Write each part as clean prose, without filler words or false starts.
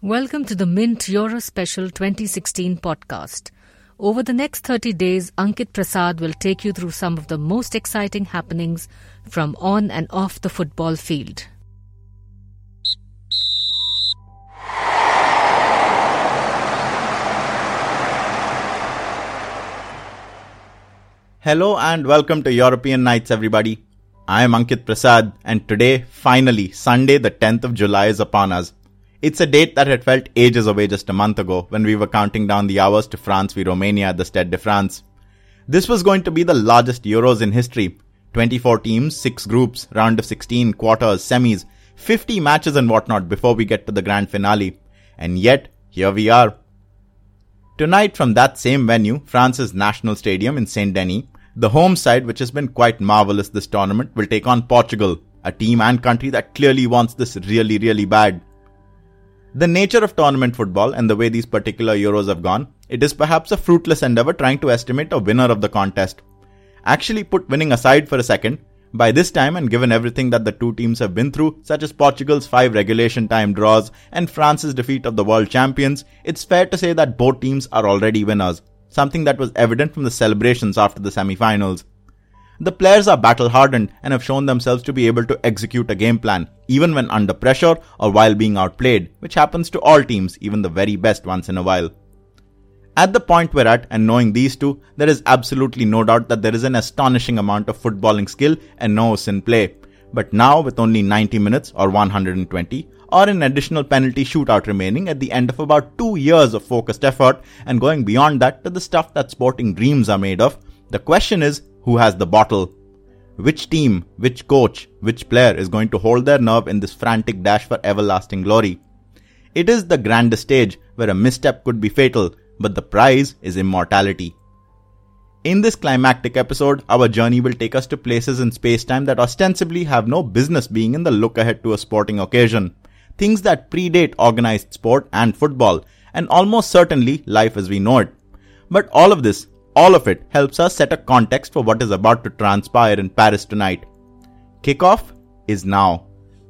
Welcome to the Mint Euro Special 2016 podcast. Over the next 30 days, Ankit Prasad will take you through some of the most exciting happenings from on and off the football field. Hello and welcome to European Nights, everybody. I am Ankit Prasad, and today, finally, Sunday the 10th of July is upon us. It's a date that had felt ages away just a month ago when we were counting down the hours to France v Romania at the Stade de France. This was going to be the largest Euros in history. 24 teams, 6 groups, round of 16, quarters, semis, 50 matches and whatnot before we get to the grand finale. And yet, here we are. Tonight from that same venue, France's national stadium in Saint-Denis, the home side, which has been quite marvellous this tournament, will take on Portugal, a team and country that clearly wants this really bad. The nature of tournament football and the way these particular Euros have gone, it is perhaps a fruitless endeavour trying to estimate a winner of the contest. Actually, put winning aside for a second, by this time and given everything that the two teams have been through, such as Portugal's 5 regulation time draws and France's defeat of the world champions, it's fair to say that both teams are already winners. Something that was evident from the celebrations after the semi-finals. The players are battle-hardened and have shown themselves to be able to execute a game plan, even when under pressure or while being outplayed, which happens to all teams, even the very best once in a while. At the point we're at, and knowing these two, there is absolutely no doubt that there is an astonishing amount of footballing skill and nous in play. But now, with only 90 minutes or 120, or an additional penalty shootout remaining at the end of about 2 years of focused effort and going beyond that to the stuff that sporting dreams are made of, the question is, who has the bottle? Which team, which coach, which player is going to hold their nerve in this frantic dash for everlasting glory? It is the grandest stage where a misstep could be fatal, but the prize is immortality. In this climactic episode, our journey will take us to places in space-time that ostensibly have no business being in the look ahead to a sporting occasion. Things that predate organized sport and football, and almost certainly life as we know it. But all of it helps us set a context for what is about to transpire in Paris tonight. Kickoff is now.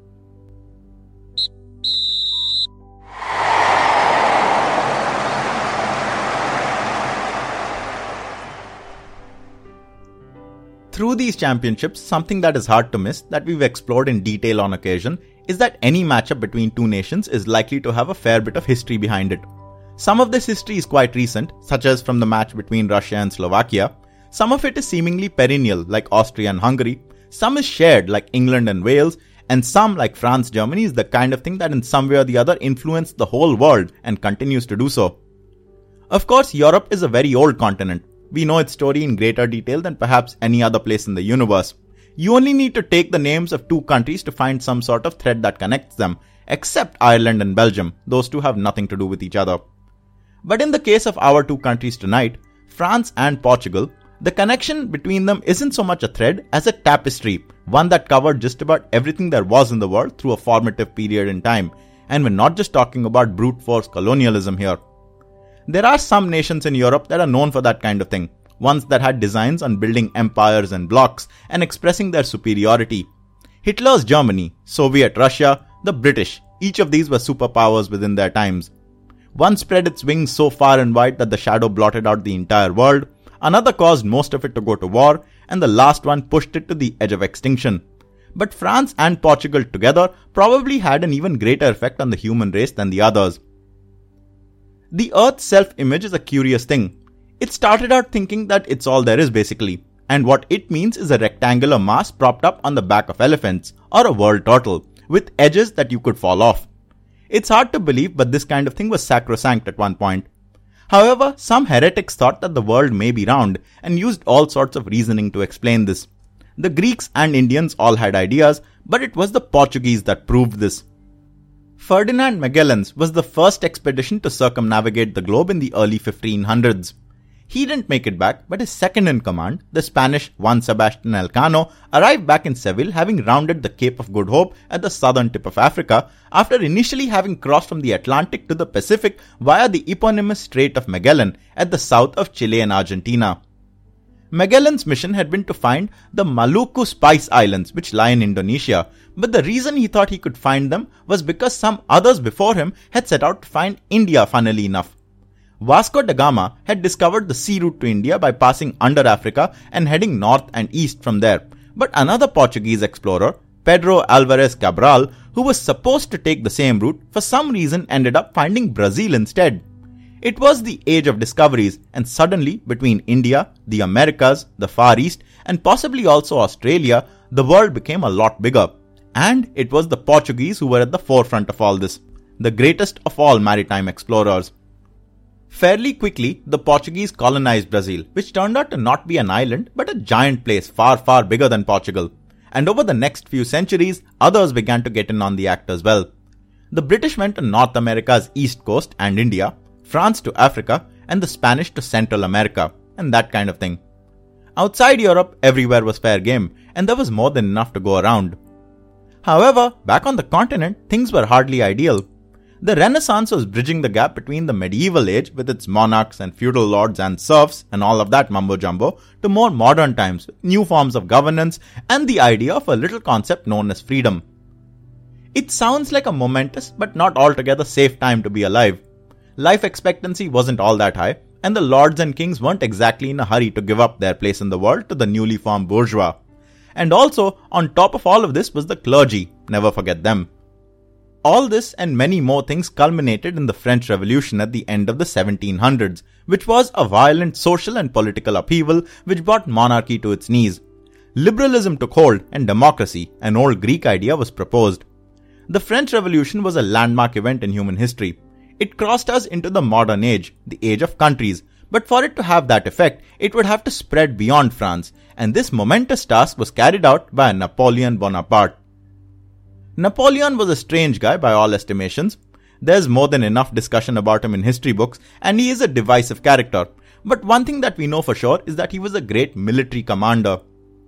Through these championships, something that is hard to miss, that we've explored in detail on occasion, is that any matchup between two nations is likely to have a fair bit of history behind it. Some of this history is quite recent, such as from the match between Russia and Slovakia. Some of it is seemingly perennial, like Austria and Hungary. Some is shared, like England and Wales. And some, like France-Germany, is the kind of thing that in some way or the other influenced the whole world and continues to do so. Of course, Europe is a very old continent. We know its story in greater detail than perhaps any other place in the universe. You only need to take the names of 2 countries to find some sort of thread that connects them, except Ireland and Belgium. Those two have nothing to do with each other. But in the case of our 2 countries tonight, France and Portugal, the connection between them isn't so much a thread as a tapestry, one that covered just about everything there was in the world through a formative period in time. And we're not just talking about brute force colonialism here. There are some nations in Europe that are known for that kind of thing, ones that had designs on building empires and blocks and expressing their superiority. Hitler's Germany, Soviet Russia, the British, each of these were superpowers within their times. One spread its wings so far and wide that the shadow blotted out the entire world, another caused most of it to go to war, and the last one pushed it to the edge of extinction. But France and Portugal together probably had an even greater effect on the human race than the others. The Earth's self-image is a curious thing. It started out thinking that it's all there is basically, and what it means is a rectangular mass propped up on the back of elephants, or a world turtle, with edges that you could fall off. It's hard to believe, but this kind of thing was sacrosanct at one point. However, some heretics thought that the world may be round and used all sorts of reasoning to explain this. The Greeks and Indians all had ideas, but it was the Portuguese that proved this. Ferdinand Magellan's was the first expedition to circumnavigate the globe in the early 1500s. He didn't make it back, but his second in command, the Spanish Juan Sebastian Elcano, arrived back in Seville having rounded the Cape of Good Hope at the southern tip of Africa after initially having crossed from the Atlantic to the Pacific via the eponymous Strait of Magellan at the south of Chile and Argentina. Magellan's mission had been to find the Maluku Spice Islands, which lie in Indonesia, but the reason he thought he could find them was because some others before him had set out to find India, funnily enough. Vasco da Gama had discovered the sea route to India by passing under Africa and heading north and east from there, but another Portuguese explorer, Pedro Alvarez Cabral, who was supposed to take the same route, for some reason ended up finding Brazil instead. It was the age of discoveries, and suddenly, between India, the Americas, the Far East, and possibly also Australia, the world became a lot bigger. And it was the Portuguese who were at the forefront of all this, the greatest of all maritime explorers. Fairly quickly, the Portuguese colonized Brazil, which turned out to not be an island, but a giant place far, far bigger than Portugal. And over the next few centuries, others began to get in on the act as well. The British went to North America's east coast and India, France to Africa, and the Spanish to Central America, and that kind of thing. Outside Europe, everywhere was fair game, and there was more than enough to go around. However, back on the continent, things were hardly ideal. The Renaissance was bridging the gap between the medieval age with its monarchs and feudal lords and serfs and all of that mumbo-jumbo to more modern times with new forms of governance and the idea of a little concept known as freedom. It sounds like a momentous but not altogether safe time to be alive. Life expectancy wasn't all that high, and the lords and kings weren't exactly in a hurry to give up their place in the world to the newly formed bourgeois. And also, on top of all of this was the clergy, never forget them. All this and many more things culminated in the French Revolution at the end of the 1700s, which was a violent social and political upheaval which brought monarchy to its knees. Liberalism took hold and democracy, an old Greek idea, was proposed. The French Revolution was a landmark event in human history. It crossed us into the modern age, the age of countries, but for it to have that effect, it would have to spread beyond France, and this momentous task was carried out by Napoleon Bonaparte. Napoleon was a strange guy by all estimations. There's more than enough discussion about him in history books, and he is a divisive character. But one thing that we know for sure is that he was a great military commander.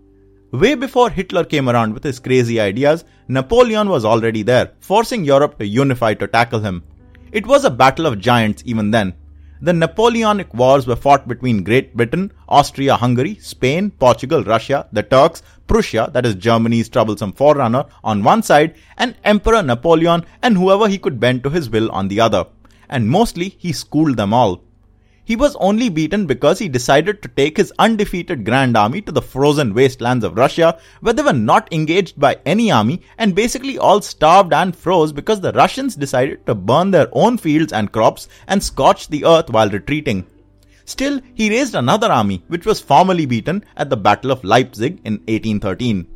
Way before Hitler came around with his crazy ideas, Napoleon was already there, forcing Europe to unify to tackle him. It was a battle of giants even then. The Napoleonic Wars were fought between Great Britain, Austria-Hungary, Spain, Portugal, Russia, the Turks, Prussia, that is Germany's troublesome forerunner, on one side, and Emperor Napoleon and whoever he could bend to his will on the other. And mostly, he schooled them all. He was only beaten because he decided to take his undefeated Grand Army to the frozen wastelands of Russia, where they were not engaged by any army and basically all starved and froze because the Russians decided to burn their own fields and crops and scorch the earth while retreating. Still, he raised another army, which was formally beaten at the Battle of Leipzig in 1813.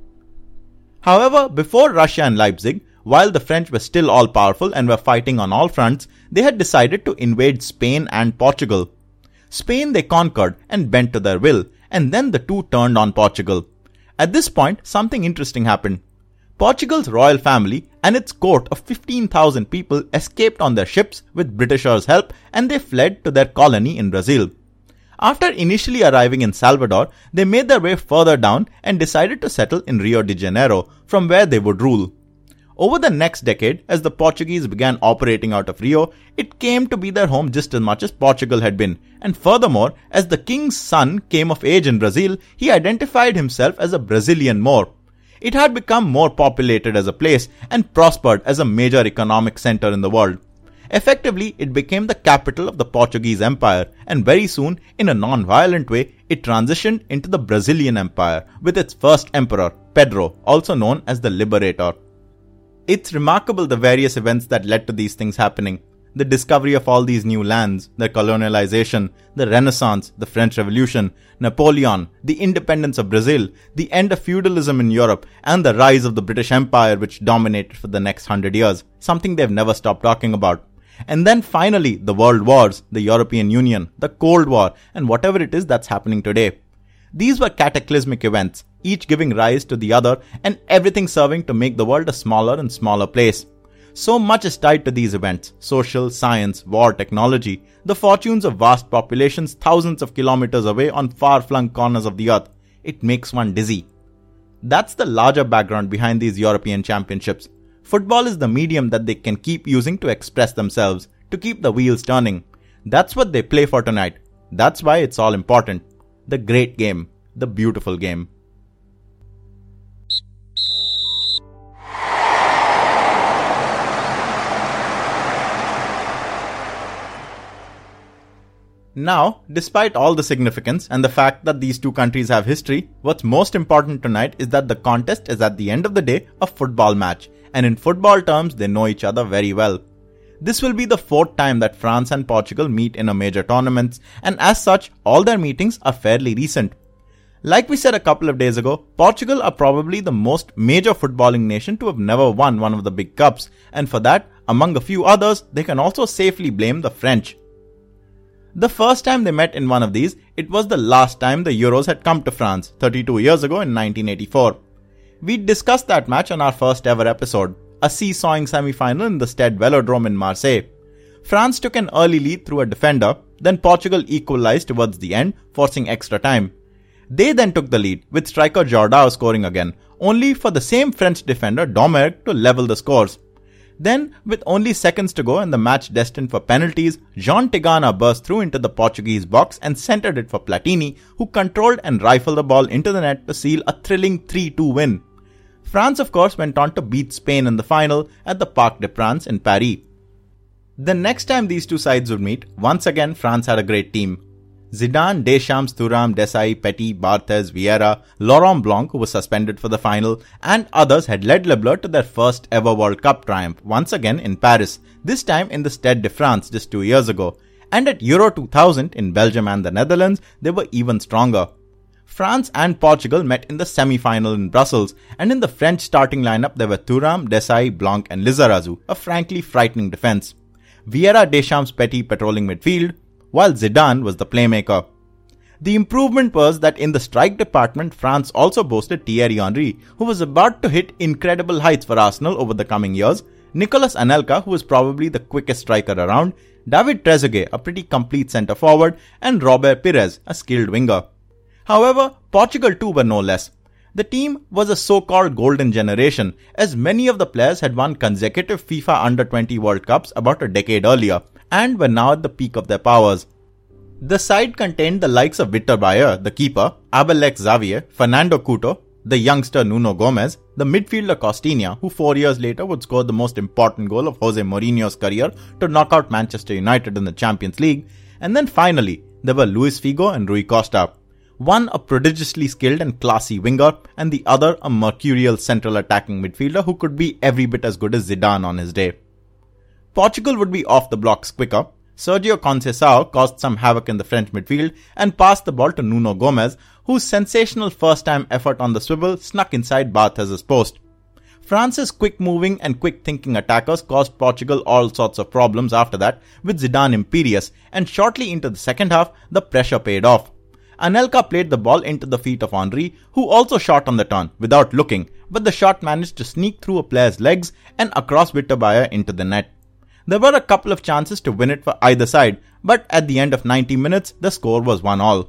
However, before Russia and Leipzig, while the French were still all-powerful and were fighting on all fronts, they had decided to invade Spain and Portugal. Spain they conquered and bent to their will, and then the two turned on Portugal. At this point, something interesting happened. Portugal's royal family and its court of 15,000 people escaped on their ships with Britishers' help, and they fled to their colony in Brazil. After initially arriving in Salvador, they made their way further down and decided to settle in Rio de Janeiro, from where they would rule. Over the next decade, as the Portuguese began operating out of Rio, it came to be their home just as much as Portugal had been. And furthermore, as the king's son came of age in Brazil, he identified himself as a Brazilian more. It had become more populated as a place and prospered as a major economic center in the world. Effectively, it became the capital of the Portuguese Empire, and very soon, in a non-violent way, it transitioned into the Brazilian Empire with its first emperor, Pedro, also known as the Liberator. It's remarkable the various events that led to these things happening. The discovery of all these new lands, the colonialization, the Renaissance, the French Revolution, Napoleon, the independence of Brazil, the end of feudalism in Europe, and the rise of the British Empire which dominated for the next 100 years, something they've never stopped talking about. And then finally, the World Wars, the European Union, the Cold War, and whatever it is that's happening today. These were cataclysmic events, each giving rise to the other, and everything serving to make the world a smaller and smaller place. So much is tied to these events: social, science, war, technology, the fortunes of vast populations thousands of kilometers away on far-flung corners of the earth. It makes one dizzy. That's the larger background behind these European championships. Football is the medium that they can keep using to express themselves, to keep the wheels turning. That's what they play for tonight. That's why it's all important. The great game. the beautiful game. Now, despite all the significance and the fact that these two countries have history, what's most important tonight is that the contest is at the end of the day a football match, and in football terms they know each other very well. This will be the fourth time that France and Portugal meet in a major tournament, and as such, all their meetings are fairly recent. Like we said a couple of days ago, Portugal are probably the most major footballing nation to have never won one of the big cups, and for that, among a few others, they can also safely blame the French. The first time they met in one of these, it was the last time the Euros had come to France, 32 years ago in 1984. We discussed that match on our first ever episode, a seesawing semi-final in the Stade Velodrome in Marseille. France took an early lead through a defender, then Portugal equalized towards the end, forcing extra time. They then took the lead, with striker Jordao scoring again, only for the same French defender Domergue to level the scores. Then, with only seconds to go and the match destined for penalties, Jean Tigana burst through into the Portuguese box and centered it for Platini, who controlled and rifled the ball into the net to seal a thrilling 3-2 win. France, of course, went on to beat Spain in the final at the Parc des Princes in Paris. The next time these two sides would meet, once again France had a great team. Zidane, Deschamps, Thuram, Desailly, Petit, Barthez, Vieira, Laurent Blanc, who was suspended for the final, and others had led Le Bleu to their first ever World Cup triumph, once again in Paris, this time in the Stade de France just 2 years ago. And at Euro 2000 in Belgium and the Netherlands, they were even stronger. France and Portugal met in the semi-final in Brussels, and in the French starting lineup there were Thuram, Desailly, Blanc and Lizarazu, a frankly frightening defence. Vieira, Deschamps, Petit patrolling midfield, while Zidane was the playmaker. The improvement was that in the strike department, France also boasted Thierry Henry, who was about to hit incredible heights for Arsenal over the coming years, Nicolas Anelka, who was probably the quickest striker around, David Trezeguet, a pretty complete centre-forward, and Robert Pires, a skilled winger. However, Portugal too were no less. The team was a so-called golden generation, as many of the players had won consecutive FIFA Under-20 World Cups about a decade earlier, and were now at the peak of their powers. The side contained the likes of Victor Bayer, the keeper, Abel Xavier, Fernando Couto, the youngster Nuno Gomes, the midfielder Costinha, who 4 years later would score the most important goal of Jose Mourinho's career to knock out Manchester United in the Champions League, and then finally, there were Luis Figo and Rui Costa. One a prodigiously skilled and classy winger, and the other a mercurial central attacking midfielder who could be every bit as good as Zidane on his day. Portugal would be off the blocks quicker. Sergio Conceição caused some havoc in the French midfield and passed the ball to Nuno Gomes, whose sensational first-time effort on the swivel snuck inside Barthez's post. France's quick-moving and quick-thinking attackers caused Portugal all sorts of problems after that, with Zidane imperious, and shortly into the second half, the pressure paid off. Anelka played the ball into the feet of Henry, who also shot on the turn, without looking, but the shot managed to sneak through a player's legs and across Victor Bayer into the net. There were a couple of chances to win it for either side, but at the end of 90 minutes, the score was 1-1.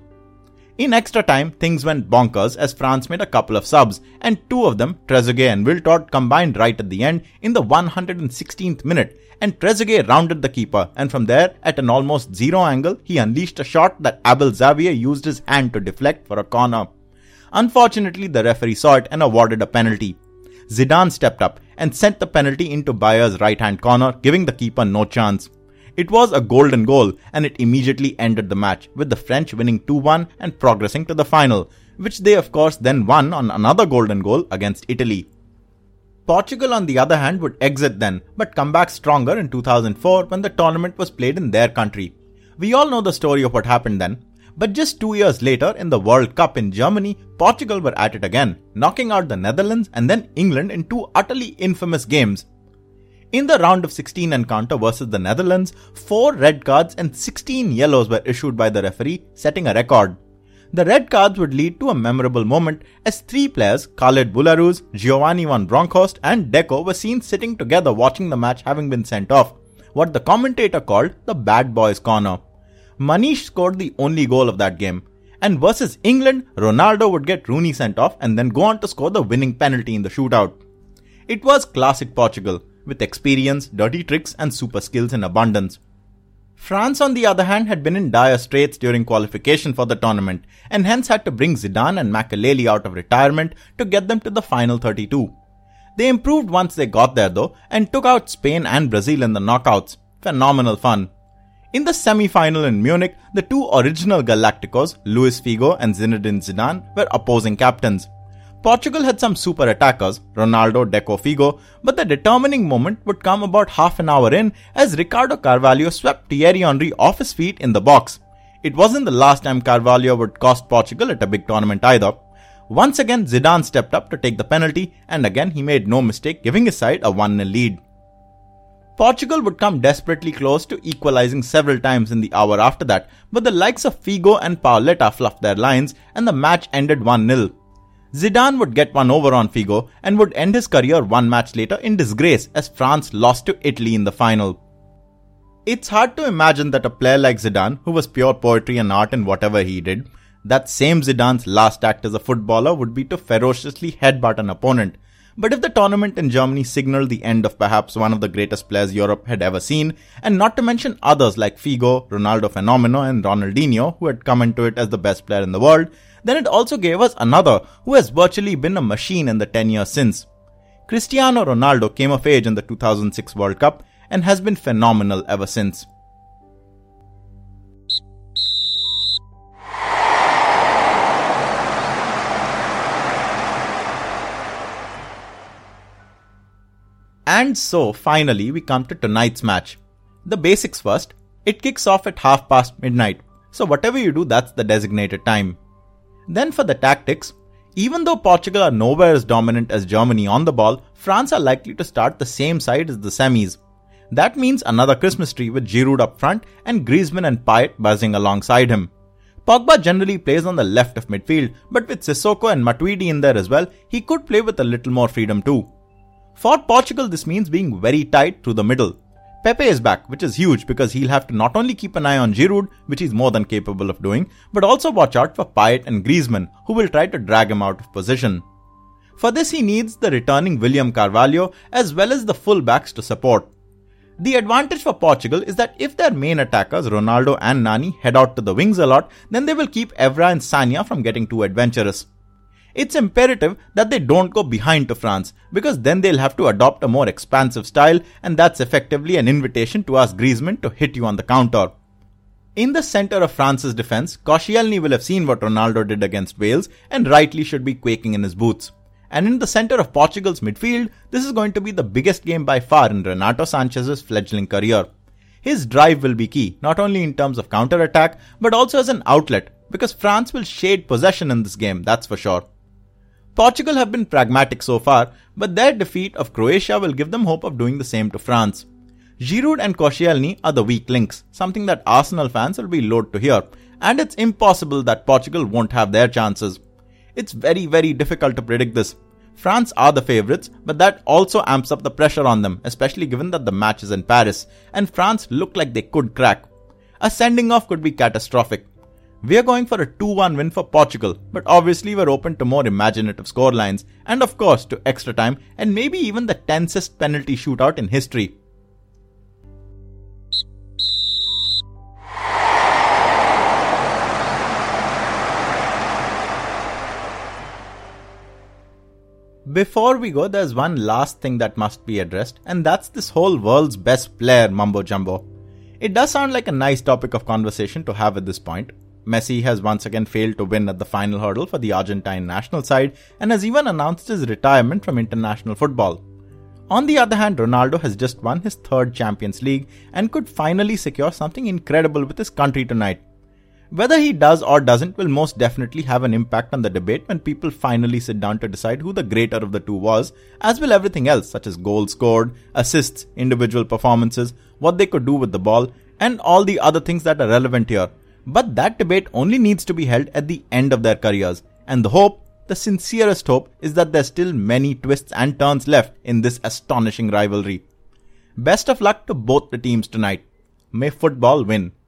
In extra time, things went bonkers as France made a couple of subs, and two of them, Trezeguet and Wiltord, combined right at the end in the 116th minute, and Trezeguet rounded the keeper, and from there, at an almost zero angle, he unleashed a shot that Abel Xavier used his hand to deflect for a corner. Unfortunately, the referee saw it and awarded a penalty. Zidane stepped up and sent the penalty into Bayer's right-hand corner, giving the keeper no chance. It was a golden goal, and it immediately ended the match, with the French winning 2-1 and progressing to the final, which they of course then won on another golden goal against Italy. Portugal, on the other hand, would exit then, but come back stronger in 2004 when the tournament was played in their country. We all know the story of what happened then. But just 2 years later, in the World Cup in Germany, Portugal were at it again, knocking out the Netherlands and then England in two utterly infamous games. In the round of 16 encounter versus the Netherlands, 4 red cards and 16 yellows were issued by the referee, setting a record. The red cards would lead to a memorable moment as 3 players, Khaled Boulahrouz, Giovanni van Bronckhorst and Deco, were seen sitting together watching the match having been sent off, what the commentator called the bad boys corner. Manish scored the only goal of that game, and versus England, Ronaldo would get Rooney sent off and then go on to score the winning penalty in the shootout. It was classic Portugal, with experience, dirty tricks and super skills in abundance. France, on the other hand, had been in dire straits during qualification for the tournament and hence had to bring Zidane and Makelele out of retirement to get them to the final 32. They improved once they got there though and took out Spain and Brazil in the knockouts. Phenomenal fun. In the semi-final in Munich, the two original Galacticos, Luis Figo and Zinedine Zidane, were opposing captains. Portugal had some super attackers, Ronaldo, Deco, Figo, but the determining moment would come about half an hour in as Ricardo Carvalho swept Thierry Henry off his feet in the box. It wasn't the last time Carvalho would cost Portugal at a big tournament either. Once again, Zidane stepped up to take the penalty, and again he made no mistake, giving his side a 1-0 lead. Portugal would come desperately close to equalizing several times in the hour after that, but the likes of Figo and Pauleta fluffed their lines and the match ended 1-0. Zidane would get one over on Figo and would end his career one match later in disgrace as France lost to Italy in the final. It's hard to imagine that a player like Zidane, who was pure poetry and art in whatever he did, that same Zidane's last act as a footballer would be to ferociously headbutt an opponent. But if the tournament in Germany signalled the end of perhaps one of the greatest players Europe had ever seen, and not to mention others like Figo, Ronaldo Fenomeno and Ronaldinho, who had come into it as the best player in the world, then it also gave us another who has virtually been a machine in the 10 years since. Cristiano Ronaldo came of age in the 2006 World Cup and has been phenomenal ever since. And so, finally, we come to tonight's match. The basics first. It kicks off at midnight. So whatever you do, that's the designated time. Then for the tactics, even though Portugal are nowhere as dominant as Germany on the ball, France are likely to start the same side as the semis. That means another Christmas tree with Giroud up front and Griezmann and Payet buzzing alongside him. Pogba generally plays on the left of midfield, but with Sissoko and Matuidi in there as well, he could play with a little more freedom too. For Portugal, this means being very tight through the middle. Pepe is back, which is huge because he'll have to not only keep an eye on Giroud, which he's more than capable of doing, but also watch out for Payet and Griezmann, who will try to drag him out of position. For this, he needs the returning William Carvalho as well as the full-backs to support. The advantage for Portugal is that if their main attackers, Ronaldo and Nani, head out to the wings a lot, then they will keep Evra and Sagna from getting too adventurous. It's imperative that they don't go behind to France, because then they'll have to adopt a more expansive style, and that's effectively an invitation to ask Griezmann to hit you on the counter. In the centre of France's defence, Koscielny will have seen what Ronaldo did against Wales and rightly should be quaking in his boots. And in the centre of Portugal's midfield, this is going to be the biggest game by far in Renato Sanchez's fledgling career. His drive will be key, not only in terms of counter-attack, but also as an outlet, because France will shade possession in this game, that's for sure. Portugal have been pragmatic so far, but their defeat of Croatia will give them hope of doing the same to France. Giroud and Koscielny are the weak links, something that Arsenal fans will be loath to hear, and it's impossible that Portugal won't have their chances. It's very, very difficult to predict this. France are the favourites, but that also amps up the pressure on them, especially given that the match is in Paris, and France look like they could crack. A sending off could be catastrophic. We are going for a 2-1 win for Portugal, but obviously we're open to more imaginative scorelines, and of course to extra time and maybe even the tensest penalty shootout in history. Before we go, there's one last thing that must be addressed, and that's this whole world's best player mumbo jumbo. It does sound like a nice topic of conversation to have at this point. Messi has once again failed to win at the final hurdle for the Argentine national side and has even announced his retirement from international football. On the other hand, Ronaldo has just won his third Champions League and could finally secure something incredible with his country tonight. Whether he does or doesn't will most definitely have an impact on the debate when people finally sit down to decide who the greater of the two was, as will everything else such as goals scored, assists, individual performances, what they could do with the ball, and all the other things that are relevant here. But that debate only needs to be held at the end of their careers, and the hope, the sincerest hope, is that there's still many twists and turns left in this astonishing rivalry. Best of luck to both the teams tonight. May football win.